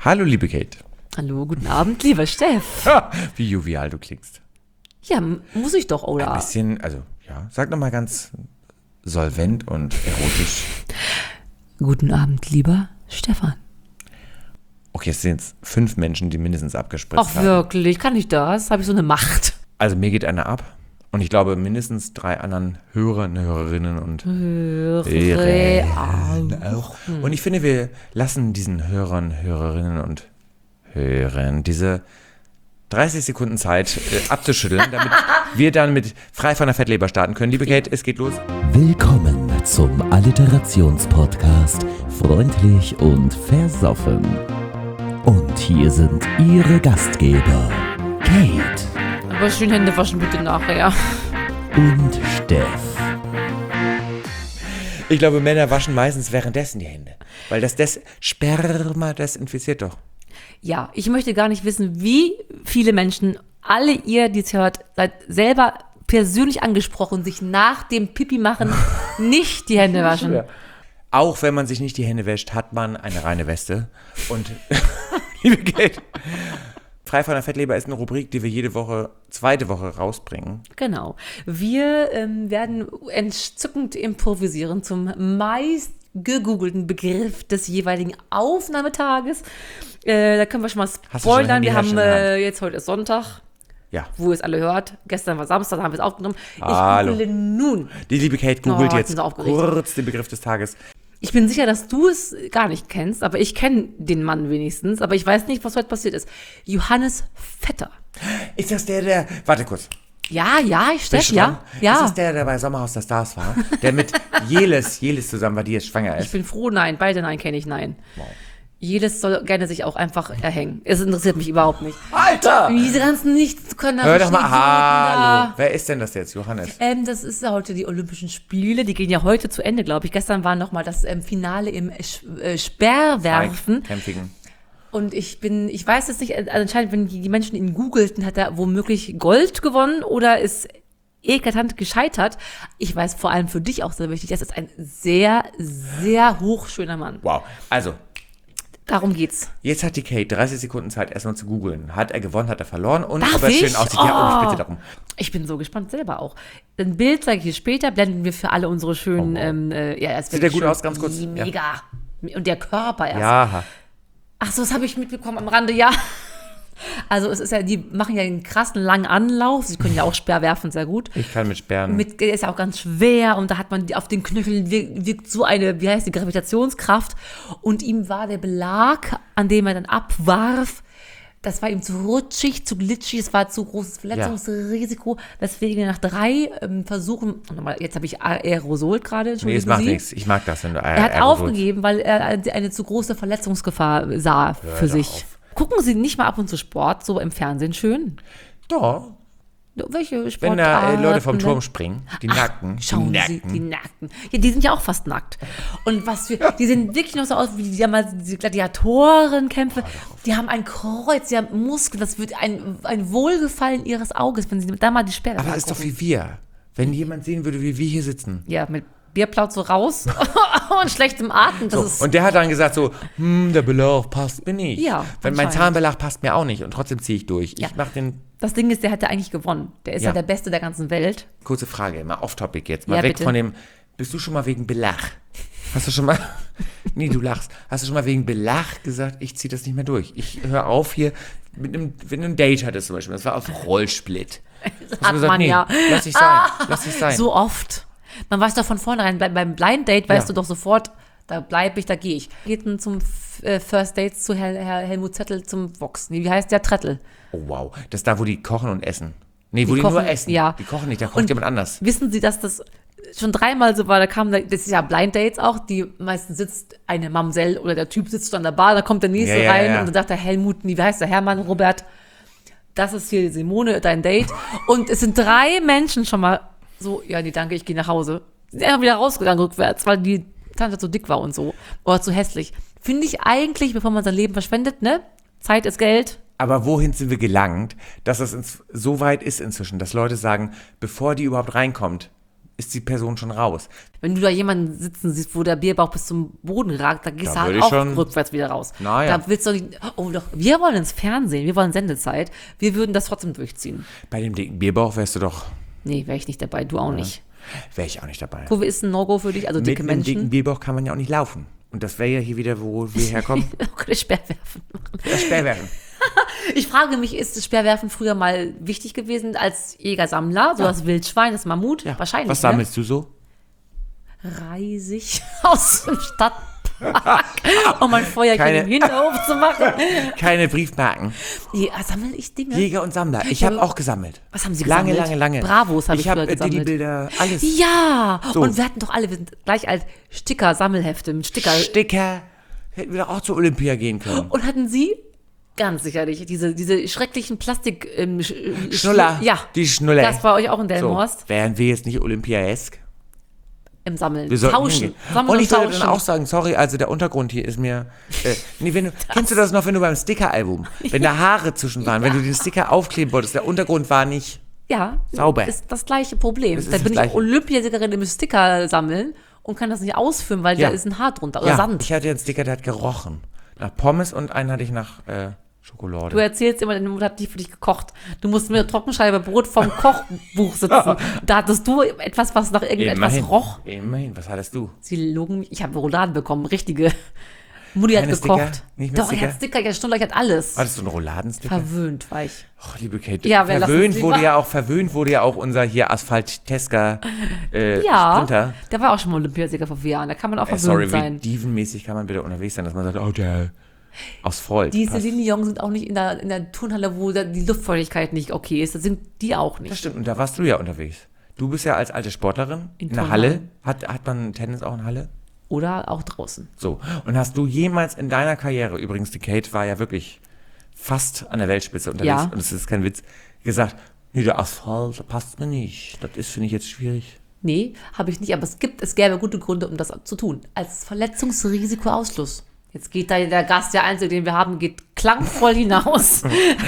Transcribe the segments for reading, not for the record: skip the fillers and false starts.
Hallo, liebe Kate. Hallo, guten Abend, lieber Steff. Wie jovial du klingst. Ja, muss ich doch, oder? Ein bisschen, sag nochmal ganz solvent und erotisch. Guten Abend, lieber Stefan. Okay, es sind jetzt 5 Menschen, die mindestens abgespritzt Ach haben. wirklich, kann ich das? Habe ich so eine Macht? Also mir geht einer ab. Und ich glaube, mindestens 3 anderen Hörerinnen und Hörer auch. Und ich finde, wir lassen diesen Hörerinnen und Hörern diese 30 Sekunden Zeit abzuschütteln, damit wir dann mit frei von der Fettleber starten können. Liebe Kate, es geht los. Willkommen zum Alliterationspodcast Freundlich und Versoffen. Und hier sind Ihre Gastgeber, Kate Aber schön Hände waschen bitte nachher. und Steff. Ich glaube, Männer waschen meistens währenddessen die Hände. Weil das Sperma desinfiziert doch. Ja, ich möchte gar nicht wissen, wie viele Menschen, alle ihr, die es hört, seid selber persönlich angesprochen, sich nach dem Pipi machen nicht die Hände waschen. Ja. Auch wenn man sich nicht die Hände wäscht, hat man eine reine Weste. Und, liebe Kate, frei von der Fettleber ist eine Rubrik, die wir zweite Woche rausbringen. Genau. Wir werden entzückend improvisieren zum meist gegoogelten Begriff des jeweiligen Aufnahmetages. Da können wir schon mal spoilern. Wir haben heute ist Sonntag. Ja. Wo ihr es alle hört. Gestern war Samstag, da haben wir es aufgenommen. Ich Hallo. google nun. Die liebe Kate googelt ich jetzt bin so aufgeregt. kurz den Begriff des Tages. Ich bin sicher, dass du es gar nicht kennst, aber ich kenne den Mann wenigstens. Aber ich weiß nicht, was heute passiert ist. Johannes Vetter. Ist das der... Warte kurz. Ja, Steff, ja. Ist das der bei Sommerhaus der Stars war? Der mit Jelis zusammen war, die jetzt schwanger Ich ist? bin froh, nein. Beide nein, kenne ich, nein. Wow. Jedes soll gerne sich auch einfach erhängen. Es interessiert mich überhaupt nicht. Alter! Diese ganzen Nichtskönner. Hör doch mal, Schneesohlen hallo. Wer ist denn das jetzt, Johannes? Das ist ja heute die Olympischen Spiele. Die gehen ja heute zu Ende, glaube ich. Gestern war noch mal das Finale im Speerwerfen. Camping. Und ich weiß jetzt nicht, anscheinend, wenn die Menschen ihn googelten, hat er womöglich Gold gewonnen oder ist eklatant gescheitert. Ich weiß vor allem für dich auch sehr wichtig, das ist ein sehr, sehr hochschöner Mann. Wow. Also, Darum geht's. jetzt hat die Kate 30 Sekunden Zeit, erstmal zu googeln. Hat er gewonnen, hat er verloren und Darf ob er ich? schön aussieht. Ja, ich bitte darum. Ich bin so gespannt selber auch. Ein Bild zeige ich dir später, blenden wir für alle unsere schönen, es Sieht wird der gut schön. aus, ganz kurz? Mega. Und der Körper erst. Ja. Ach so, das habe ich mitbekommen am Rande, ja. Also es ist ja, die machen ja einen krassen langen Anlauf. Sie können ja auch Speer werfen, sehr gut. Ich kann mit Sperren. Der ist ja auch ganz schwer und da hat man auf den Knöcheln wirkt so eine, wie heißt die, Gravitationskraft. Und ihm war der Belag, an dem er dann abwarf, das war ihm zu rutschig, zu glitschig, es war zu großes Verletzungsrisiko. Deswegen nach 3 Versuchen, jetzt habe ich Aerosol gerade, Nee, es macht nichts. Ich mag das, wenn du Er hat aufgegeben, weil er eine zu große Verletzungsgefahr sah für sich. auf. Gucken Sie nicht mal ab und zu Sport, so im Fernsehen schön? Doch. Welche Wenn Sportarten? da Leute vom Turm springen, die Nackten. Schauen Sie, die Nackten. Ja, die sind ja auch fast nackt. Und die sehen wirklich noch so aus wie diese Gladiatorenkämpfe. Die haben ein Kreuz, die haben Muskeln. Das wird ein Wohlgefallen Ihres Auges, wenn Sie da mal die Sperre Aber das ist doch wie wir. Wenn jemand sehen würde, wie wir hier sitzen. Ja, mit Bierplauze raus und schlechtem Atem. Das ist Und der hat dann gesagt so, der Belag passt mir nicht. Ja, Wenn mein anscheinend. Zahnbelag passt mir auch nicht und trotzdem ziehe ich durch. Ja. Ich mache den, das Ding ist, der hätte eigentlich gewonnen. Der ist ja Ja. der Beste der ganzen Welt. kurze Frage, mal off-topic jetzt, mal Ja, weg bitte. von dem, bist du schon mal wegen Belag? Hast du schon mal, nee, du lachst, hast du schon mal wegen Belag gesagt, ich ziehe das nicht mehr durch. Ich höre auf hier, wenn du ein Date hattest zum Beispiel, das war auf Rollsplit. Hast du Hat man ja. lass dich sein. So oft. Man weiß doch von vornherein, beim Blind Date weißt du doch sofort, da bleibe ich, da gehe ich. Geht zum First Dates zu Helmut Zettel zum Vox. Nee, wie heißt der? Trettel. Oh wow, das ist da, wo die kochen und essen. Nee, wo die kochen, nur essen. ja. Die kochen nicht, da kocht Und jemand anders. Wissen Sie, dass das schon 3-mal so war? Das ist ja Blind Dates auch. Die meisten sitzt eine Mamsell oder der Typ sitzt an der Bar, da kommt der nächste Ja, rein ja. und dann sagt der Helmut, wie heißt der Hermann, Robert, das ist hier Simone, dein Date. Und es sind 3 Menschen schon mal so, ja, nee, danke, ich gehe nach Hause. Sind einfach wieder rausgegangen rückwärts, weil die Tante zu dick war und so. Oder zu hässlich. Finde ich eigentlich, bevor man sein Leben verschwendet, ne? Zeit ist Geld. Aber wohin sind wir gelangt, dass es so weit ist inzwischen, dass Leute sagen, bevor die überhaupt reinkommt, ist die Person schon raus. Wenn du da jemanden sitzen siehst, wo der Bierbauch bis zum Boden ragt, dann gehst Da du halt würde ich auch schon- rückwärts wieder raus. Naja. Da willst du nicht, oh doch, wir wollen ins Fernsehen, wir wollen Sendezeit, wir würden das trotzdem durchziehen. Bei dem dicken Bierbauch wärst du doch, Nee, wäre ich nicht dabei, du auch nicht. wäre ich auch nicht dabei. Kurve ist ein No-Go für dich, also Mit dicke einem dicken Menschen. Bierbauch kann man ja auch nicht laufen. Und das wäre ja hier wieder, wo wir herkommen. Auch keine Speerwerfen machen. Das Speerwerfen. Ich frage mich, ist das Speerwerfen früher mal wichtig gewesen als Jäger-Sammler? So das Wildschwein, das Mammut? Wahrscheinlich. Was sammelst du so? Reisig aus dem Stadtpark, um ein Feuerchen Keine- im Hinterhof zu machen. Keine Briefmarken. Ja, sammle ich Dinge? Jäger und Sammler. Ich habe auch gesammelt. Was haben Sie Lange, gesammelt? lange. Bravos habe ich Ich habe früher gesammelt. Bilder, alles. Ja, So. und wir hatten doch alle, wir sind gleich als Sticker, Sammelhefte mit Sticker. Sticker. Hätten wir doch auch zur Olympia gehen können. Und hatten Sie? Ganz sicherlich. Diese schrecklichen Plastik... Schnuller. Ja. Die Schnuller. Das war euch auch in So, Delmenhorst. wären wir jetzt nicht olympiaesk? Im Sammeln. Wir sollten Tauschen. hingehen. Sammeln Und ich würde tauschen. dann auch sagen, sorry, also der Untergrund hier ist mir... kennst du das noch, wenn du beim Sticker-Album, wenn da Haare zwischen waren, wenn du den Sticker aufkleben wolltest, der Untergrund war nicht... Ja, Sauber. ist das gleiche Problem. Das ist Da das bin ich Gleiche. Olympiasiegerin im Sticker sammeln und kann das nicht ausfüllen, weil Ja. da ist ein Haar drunter oder Ja, Sand. ich hatte einen Sticker, der hat gerochen. Nach Pommes und einen hatte ich nach Schokolade. Du erzählst immer, deine Mutter hat nicht für dich gekocht. Du musst mit einer Trockenscheibe Brot vom Kochbuch sitzen. Da hattest du etwas, was nach irgendetwas roch. Immerhin, was hattest du? Sie logen mich. Ich habe Rouladen bekommen, richtige. Mutti hat Keine gekocht. Sticker? Nicht mit Doch, Sticker? er hat Sticker, ja, Stunden, hat alles. Hattest du einen Rouladensticker? Verwöhnt war ich. Oh, liebe Kate, Ja, wir lassen es verwöhnt wurde ja auch unser hier Asphalt-Tesker Ja, Sprinter. der war auch schon mal Olympiasieger vor 4 Jahren. Da kann man auch verwöhnt Sorry, sein. wie dievenmäßig kann man wieder unterwegs sein, dass man sagt, oh, der aus Freud. Die passt. Celine Dion sind auch nicht in der Turnhalle, wo die Luftfeuchtigkeit nicht okay ist. Da sind die auch Das nicht. stimmt, und da warst du ja unterwegs. Du bist ja als alte Sportlerin in der Halle. Hat man Tennis auch in Halle? Oder auch draußen. So. Und hast du jemals in deiner Karriere, übrigens, die Kate war ja wirklich fast an der Weltspitze unterwegs, Ja. und es ist kein Witz, gesagt, nee, der Asphalt passt mir nicht. Das ist, finde ich, jetzt schwierig. Nee, habe ich nicht, aber es gäbe gute Gründe, um das zu tun. Als Verletzungsrisikoausschluss. Jetzt geht da der Gast, der Einzige, den wir haben, geht klangvoll hinaus.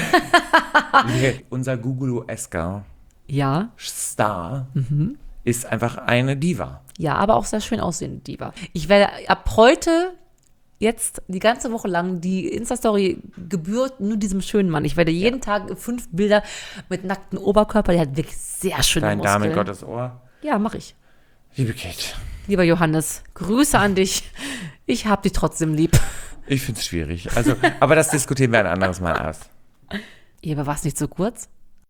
Unser Gugulu-esker Ja, Star ist einfach eine Diva. ja, aber auch sehr schön aussehende Diva. Ich werde ab heute jetzt die ganze Woche lang die Insta-Story gebührt nur diesem schönen Mann. Ich werde jeden Tag 5 Bilder mit nacktem Oberkörper. Der hat wirklich sehr schöne Dein Muskeln. Dame Gottes Ohr. Ja, mache ich. Liebe Kate, Lieber Johannes, Grüße an dich. Ich hab dich trotzdem lieb. ich finde es schwierig. Also, aber das diskutieren wir ein anderes Mal aus. Ja, aber war es nicht so kurz?